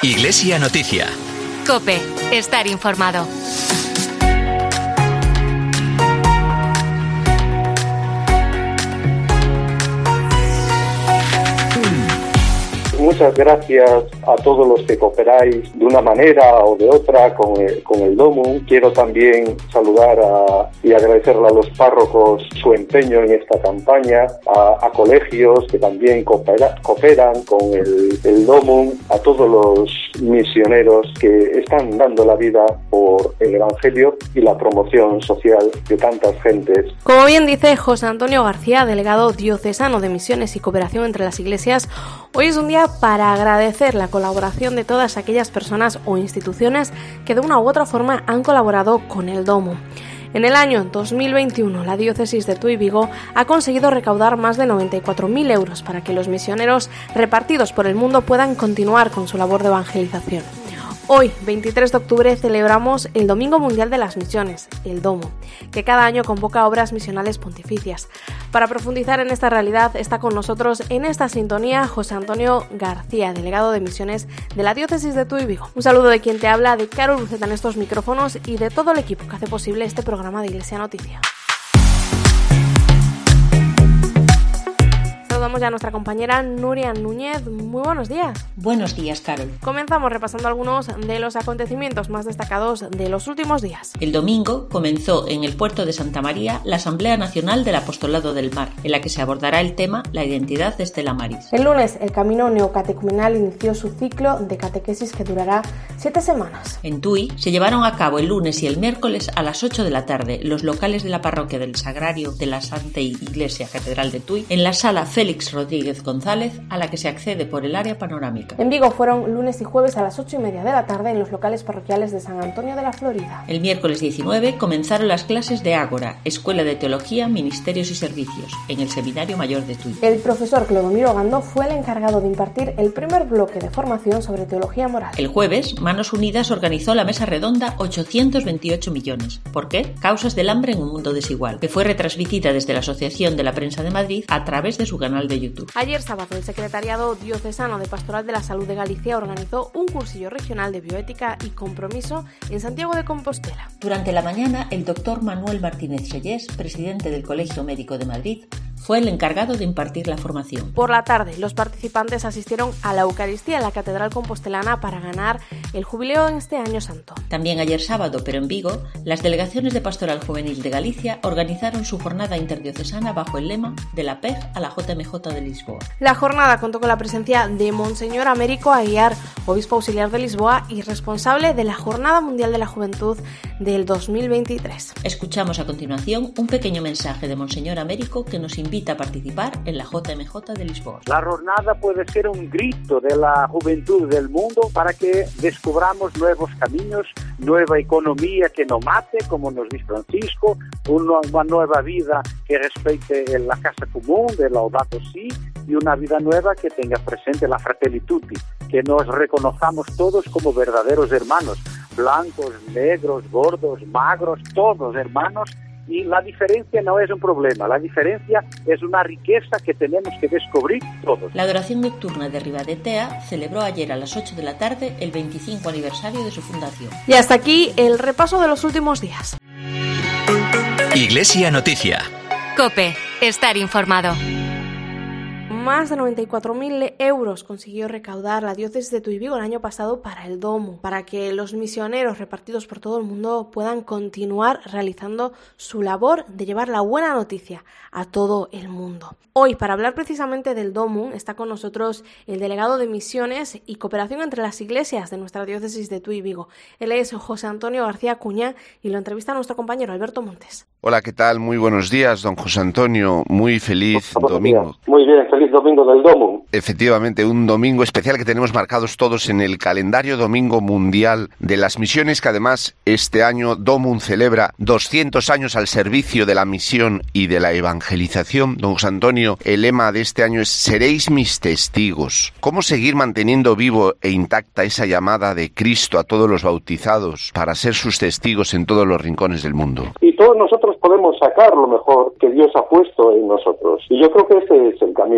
Iglesia Noticia. COPE. Estar informado. Muchas gracias a todos los que cooperáis de una manera o de otra con el DOMUN. Quiero también saludar y agradecerle a los párrocos su empeño en esta campaña, a colegios que también cooperan con el DOMUN, a todos los misioneros que están dando la vida por el Evangelio y la promoción social de tantas gentes. Como bien dice José Antonio García, delegado diocesano de Misiones y Cooperación entre las Iglesias, hoy es un día para agradecer la colaboración de todas aquellas personas o instituciones que de una u otra forma han colaborado con el DOMUN. En el año 2021, la diócesis de Tuy Vigo ha conseguido recaudar más de 94.000 euros para que los misioneros repartidos por el mundo puedan continuar con su labor de evangelización. Hoy, 23 de octubre, celebramos el Domingo Mundial de las Misiones, el DOMUN, que cada año convoca obras misionales pontificias. Para profundizar en esta realidad, está con nosotros en esta sintonía José Antonio García, delegado de Misiones de la diócesis de Tuy Vigo. Un saludo de quien te habla, de Carol Luceta en estos micrófonos y de todo el equipo que hace posible este programa de Iglesia Noticia. Saludamos ya a nuestra compañera Nuria Núñez. Muy buenos días. Buenos días, Carol. Comenzamos repasando algunos de los acontecimientos más destacados de los últimos días. El domingo comenzó en el puerto de Santa María la Asamblea Nacional del Apostolado del Mar, en la que se abordará el tema La identidad de Stella Maris. El lunes, el Camino Neocatecumenal inició su ciclo de catequesis que durará 7 semanas. En Tuy se llevaron a cabo el lunes y el miércoles a las 8 de la tarde los locales de la parroquia del Sagrario de la Santa Iglesia Catedral de Tuy en la sala Félix Rodríguez González, a la que se accede por el área panorámica. En Vigo fueron lunes y jueves a las 8:30 de la tarde en los locales parroquiales de San Antonio de la Florida. El miércoles 19 comenzaron las clases de Ágora, Escuela de Teología, Ministerios y Servicios, en el Seminario Mayor de Tuy. El profesor Clodomiro Gando fue el encargado de impartir el primer bloque de formación sobre teología moral. El jueves, Manos Unidas organizó la mesa redonda 828 millones. ¿Por qué? Causas del hambre en un mundo desigual, que fue retransmitida desde la Asociación de la Prensa de Madrid a través de su canal de YouTube. Ayer sábado, el Secretariado Diocesano de Pastoral de la Salud de Galicia organizó un cursillo regional de bioética y compromiso en Santiago de Compostela. Durante la mañana, el doctor Manuel Martínez Sellés, presidente del Colegio Médico de Madrid, fue el encargado de impartir la formación. Por la tarde, los participantes asistieron a la Eucaristía en la Catedral Compostelana para ganar el jubileo en este año santo. También ayer sábado, pero en Vigo, las delegaciones de Pastoral Juvenil de Galicia organizaron su jornada interdiocesana bajo el lema de la PEG a la JMJ de Lisboa. La jornada contó con la presencia de Monseñor Américo Aguiar, obispo auxiliar de Lisboa y responsable de la Jornada Mundial de la Juventud del 2023. Escuchamos a continuación un pequeño mensaje de Monseñor Américo que nos invita a participar en la JMJ de Lisboa. La jornada puede ser un grito de la juventud del mundo para que descubramos nuevos caminos, nueva economía que no mate, como nos dice Francisco, una nueva vida que respete la casa común de Laudato Si y una vida nueva que tenga presente la Fratelli Tutti, que nos reconozcamos todos como verdaderos hermanos, blancos, negros, gordos, magros, todos hermanos. Y la diferencia no es un problema, la diferencia es una riqueza que tenemos que descubrir todos. La adoración nocturna de Ribadetea celebró ayer a las 8 de la tarde el 25 aniversario de su fundación. Y hasta aquí el repaso de los últimos días. Iglesia Noticia. COPE. Estar informado. Más de 94.000 euros consiguió recaudar la diócesis de Tuy Vigo el año pasado para el DOMUN, para que los misioneros repartidos por todo el mundo puedan continuar realizando su labor de llevar la buena noticia a todo el mundo. Hoy, para hablar precisamente del DOMUN, está con nosotros el delegado de Misiones y Cooperación entre las Iglesias de nuestra diócesis de Tuy Vigo. Él es José Antonio García Cuña y lo entrevista nuestro compañero Alberto Montes. Hola, ¿qué tal? Muy buenos días, don José Antonio. Muy feliz domingo. Muy bien, feliz domingo del DOMUN. Efectivamente, un domingo especial que tenemos marcados todos en el calendario Domingo Mundial de las Misiones, que además este año DOMUN celebra 200 años al servicio de la misión y de la evangelización. Don José Antonio, el lema de este año es «Seréis mis testigos». ¿Cómo seguir manteniendo vivo e intacta esa llamada de Cristo a todos los bautizados para ser sus testigos en todos los rincones del mundo? Y todos nosotros podemos sacar lo mejor que Dios ha puesto en nosotros. Y yo creo que ese es el camino. Es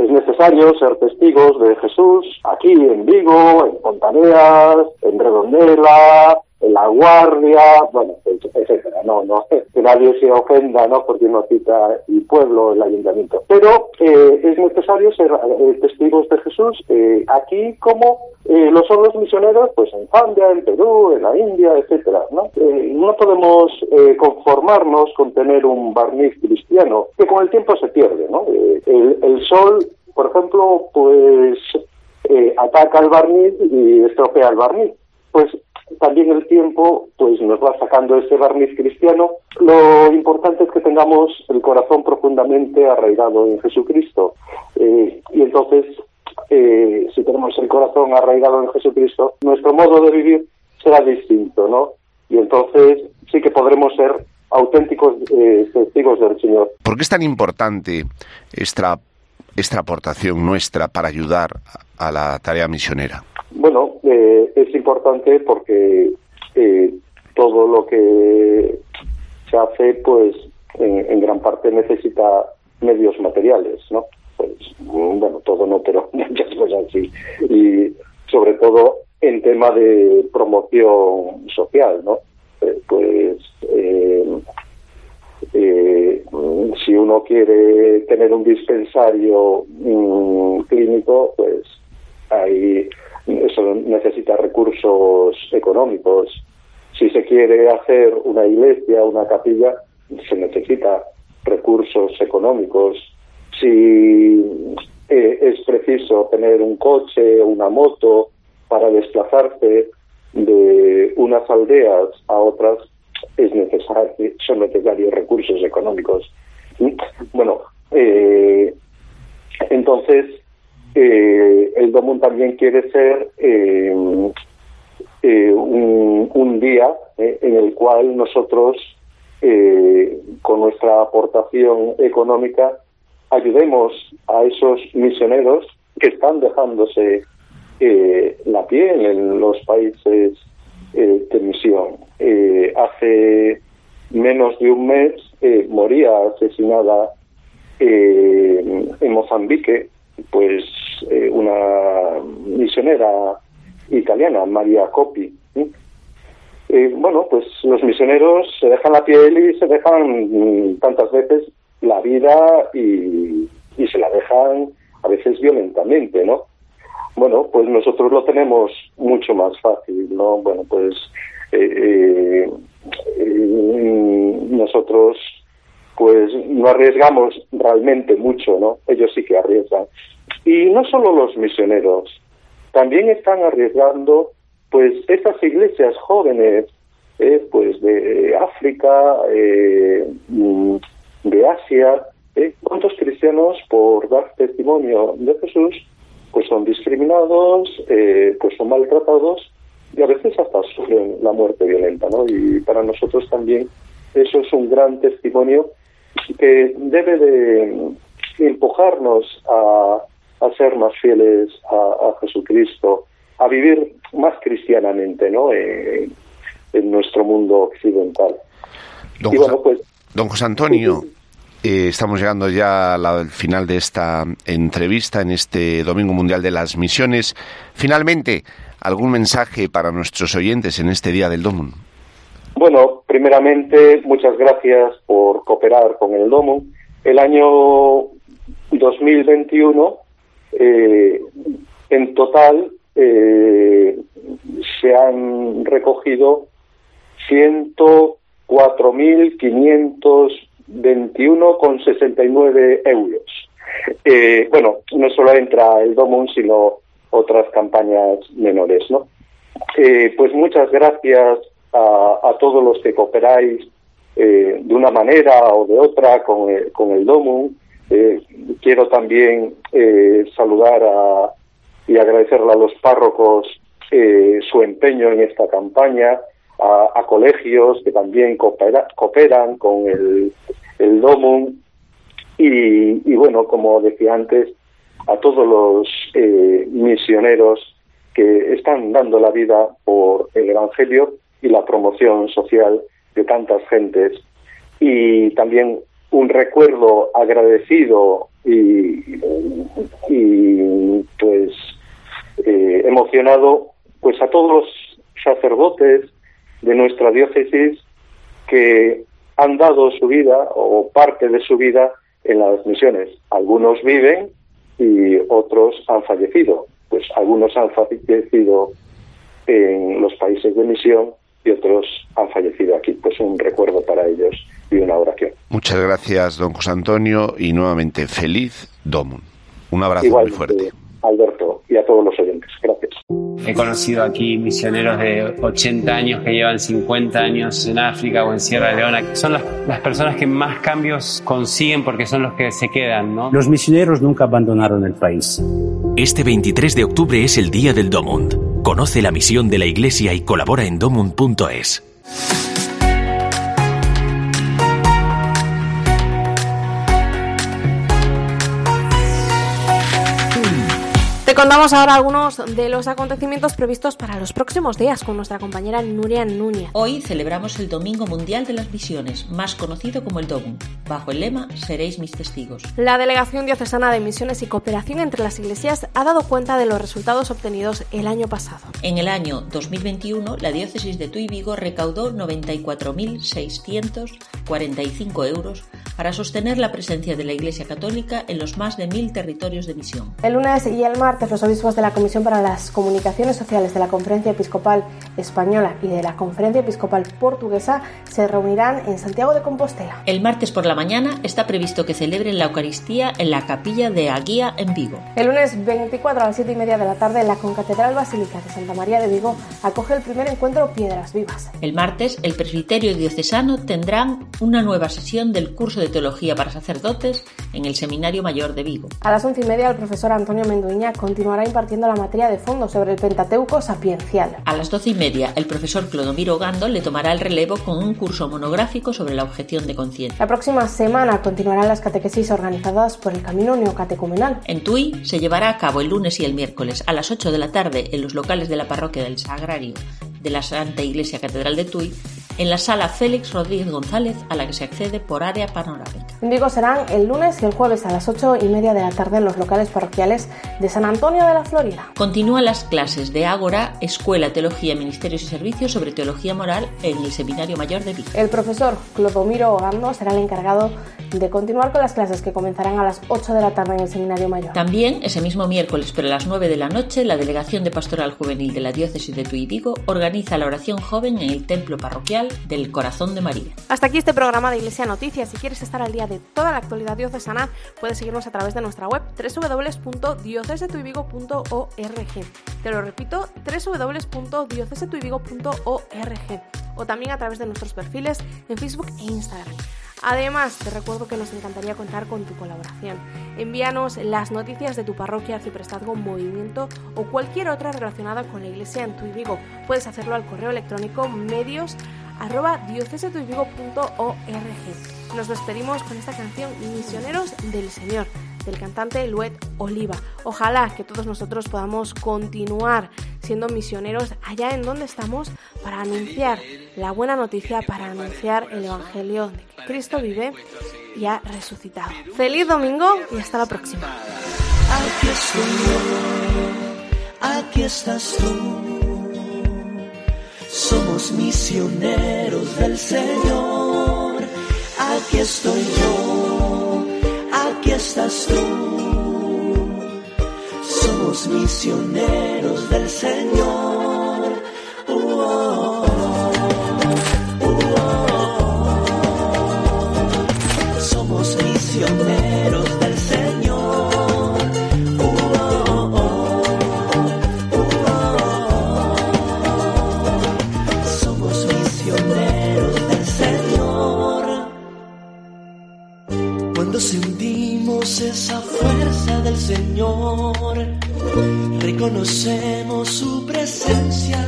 Es necesario ser testigos de Jesús aquí en Vigo, en Pontaneas, en Redondela, en La Guardia, bueno, etcétera. No, que nadie se ofenda, ¿no? Porque uno cita el pueblo, el ayuntamiento. Pero es necesario ser testigos de Jesús aquí como lo son los misioneros, pues en Zambia, en Perú, en la India, etcétera, ¿no? No podemos conformarnos con tener un barniz cristiano, que con el tiempo se pierde, ¿no? El sol, por ejemplo, pues ataca el barniz y estropea el barniz. Pues también el tiempo pues nos va sacando ese barniz cristiano. Lo importante es que tengamos el corazón profundamente arraigado en Jesucristo. Y entonces, si tenemos el corazón arraigado en Jesucristo, nuestro modo de vivir será distinto, ¿no? Y entonces sí que podremos ser auténticos testigos del Señor. ¿Por qué es tan importante esta aportación nuestra para ayudar a la tarea misionera? Bueno, es importante porque todo lo que se hace, pues, en gran parte necesita medios materiales, ¿no? Pues, bueno, todo no, pero muchas cosas sí. Y sobre todo en tema de promoción social, ¿no? Si uno quiere tener un dispensario clínico, pues ahí eso necesita recursos económicos. Si se quiere hacer una iglesia, una capilla, se necesita recursos económicos. Si es preciso tener un coche o una moto para desplazarse de unas aldeas a otras, son necesarios recursos económicos. Bueno, entonces el Domum también quiere ser un día en el cual nosotros, con nuestra aportación económica, ayudemos a esos misioneros que están dejándose la piel en los países de misión. Hace menos de un mes moría asesinada en Mozambique, pues una misionera italiana, María Coppi. Bueno, pues los misioneros se dejan la piel y se dejan tantas veces la vida y se la dejan a veces violentamente, ¿no? Bueno, pues nosotros lo tenemos mucho más fácil, ¿no? Bueno, pues nosotros pues no arriesgamos realmente mucho, ¿no? Ellos sí que arriesgan. Y no solo los misioneros, también están arriesgando pues estas iglesias jóvenes, pues de África, de Asia. ¿Cuántos cristianos, por dar testimonio de Jesús, pues son discriminados, pues son maltratados y a veces hasta sufren la muerte violenta, ¿no? Y para nosotros también eso es un gran testimonio que debe de empujarnos a ser más fieles a Jesucristo, a vivir más cristianamente, ¿no? En nuestro mundo occidental. Don José Antonio, estamos llegando ya al final de esta entrevista en este Domingo Mundial de las Misiones. Finalmente, ¿algún mensaje para nuestros oyentes en este Día del Domum? Bueno, primeramente, muchas gracias por cooperar con el Domum. El año 2021, en total, se han recogido 104.521,69 euros. Bueno, no solo entra el Domum, sino otras campañas menores, ¿no? Pues muchas gracias a todos los que cooperáis de una manera o de otra con el Domum. Quiero también saludar y agradecerle a los párrocos su empeño en esta campaña, a colegios que también cooperan con el Domum y bueno, como decía antes, a todos los misioneros que están dando la vida por el Evangelio y la promoción social de tantas gentes. Y también un recuerdo agradecido y mencionado pues a todos los sacerdotes de nuestra diócesis que han dado su vida o parte de su vida en las misiones. Algunos viven y otros han fallecido. Pues algunos han fallecido en los países de misión y otros han fallecido aquí. Pues un recuerdo para ellos y una oración. Muchas gracias, don José Antonio, y nuevamente feliz Domum. Un abrazo Igualmente, muy fuerte. Alberto, y a todos los oyentes. Gracias. He conocido aquí misioneros de 80 años que llevan 50 años en África o en Sierra Leona. Son las personas que más cambios consiguen porque son los que se quedan, ¿no? Los misioneros nunca abandonaron el país. Este 23 de octubre es el Día del Domund. Conoce la misión de la Iglesia y colabora en domund.es. Te contamos ahora algunos de los acontecimientos previstos para los próximos días con nuestra compañera Nuria Núñez. Hoy celebramos el Domingo Mundial de las Misiones, más conocido como el Domum, bajo el lema Seréis mis testigos. La Delegación Diocesana de Misiones y Cooperación entre las Iglesias ha dado cuenta de los resultados obtenidos el año pasado. En el año 2021, la diócesis de Tuy Vigo recaudó 94.645 euros para sostener la presencia de la Iglesia Católica en los más de 1.000 territorios de misión. El lunes y el martes, los obispos de la Comisión para las Comunicaciones Sociales de la Conferencia Episcopal Española y de la Conferencia Episcopal Portuguesa se reunirán en Santiago de Compostela. El martes por la mañana está previsto que celebren la Eucaristía en la capilla de Aguía en Vigo. El lunes 24 a las 7:30 de la tarde, la Concatedral Basílica de Santa María de Vigo acoge el primer encuentro Piedras Vivas. El martes, el presbiterio diocesano tendrán una nueva sesión del curso de Teología para sacerdotes en el Seminario Mayor de Vigo. A las 11:30, el profesor Antonio Menduiña continuará impartiendo la materia de fondo sobre el Pentateuco sapiencial. A las 12:30, el profesor Clodomiro Gando le tomará el relevo con un curso monográfico sobre la objeción de conciencia. La próxima semana continuarán las catequesis organizadas por el Camino Neocatecumenal. En Tuy se llevará a cabo el lunes y el miércoles a las 8 de la tarde en los locales de la parroquia del Sagrario de la Santa Iglesia Catedral de Tuy, en la sala Félix Rodríguez González, a la que se accede por área panorámica. En Vigo serán el lunes y el jueves a las 8:30 de la tarde en los locales parroquiales de San Antonio de la Florida. Continúan las clases de Ágora, Escuela, Teología, Ministerios y Servicios sobre Teología Moral en el Seminario Mayor de Vigo. El profesor Clodomiro Gando será el encargado de continuar con las clases que comenzarán a las 8 de la tarde en el Seminario Mayor. También, ese mismo miércoles, pero a las 9 de la noche, la Delegación de Pastoral Juvenil de la Diócesis de Tuy Vigo organiza la oración joven en el Templo Parroquial del Corazón de María. Hasta aquí este programa de Iglesia Noticias. Si quieres estar al día de toda la actualidad diocesana, puedes seguirnos a través de nuestra web www.diocesdetuyvigo.org. Te lo repito, www.diocesdetuyvigo.org, o también a través de nuestros perfiles en Facebook e Instagram. Además, te recuerdo que nos encantaría contar con tu colaboración. Envíanos las noticias de tu parroquia, arciprestazgo, movimiento o cualquier otra relacionada con la Iglesia en Tuy Vigo. Puedes hacerlo al correo electrónico medios@diocesdetuyvigo.org. Nos despedimos con esta canción Misioneros del Señor, del cantante Luet Oliva. Ojalá que todos nosotros podamos continuar siendo misioneros allá en donde estamos para anunciar la buena noticia, para anunciar el Evangelio de que Cristo vive y ha resucitado. ¡Feliz domingo y hasta la próxima! Aquí estoy yo, aquí estás tú. Somos misioneros del Señor. Aquí estoy yo, aquí estás tú. Somos misioneros del Señor. Somos misioneros del Señor. Somos misioneros del Señor. Cuando sentimos esa fuerza del Señor, reconocemos su presencia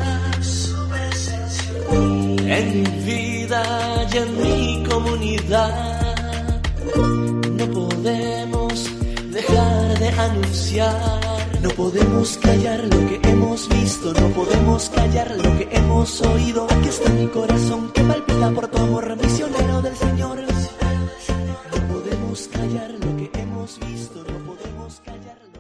en mi vida y en mi comunidad. No podemos dejar de anunciar, no podemos callar lo que hemos visto, no podemos callar lo que hemos oído. Aquí está mi corazón que palpita por tu amor, misionero del Señor. No podemos callar lo que hemos visto, no podemos callar.